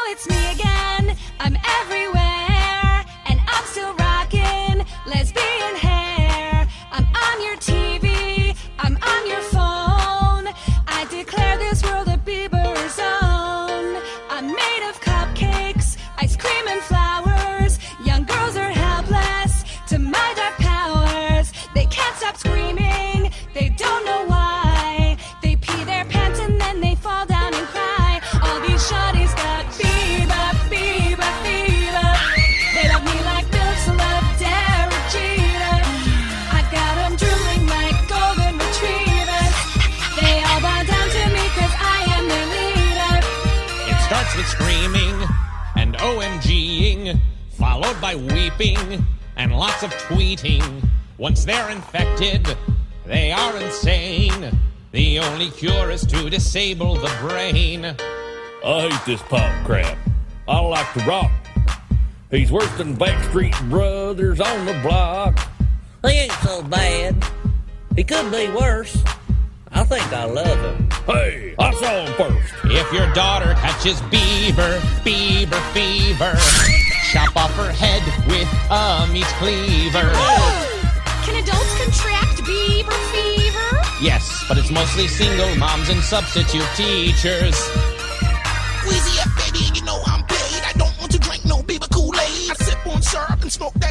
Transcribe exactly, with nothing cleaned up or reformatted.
it's me again. I'm everywhere, and I'm still rocking lesbian hair. I'm on your T V, I'm on your phone. I declare this world a Bieber zone. I'm made of cupcakes, ice cream and flowers. Young girls are helpless to my dark powers. They can't stop screaming, they don't know why. They pee their pants and then they fall down and cry. All these shawties got Bieber, Bieber, Bieber. They love me like Phillips loved Derek Jeter. I got them drooling like golden retrievers. They all bow down to me cause I am their leader. It starts with screaming and OMGing, followed by weeping and lots of tweeting. Once they're infected, they are insane. The only cure is to disable the brain. I hate this pop crap. I like to rock. He's worse than Backstreet Brothers on the block. He ain't so bad. He could be worse. I think I love him. Hey, I saw him first. If your daughter catches Bieber, Bieber fever, chop off her head with a meat cleaver. Can adults contract Bieber fever? Yes, but it's mostly single moms and substitute teachers. Wheezy up, baby, you know I'm paid. I don't want to drink no Bieber Kool-Aid. I sip on syrup and smoke that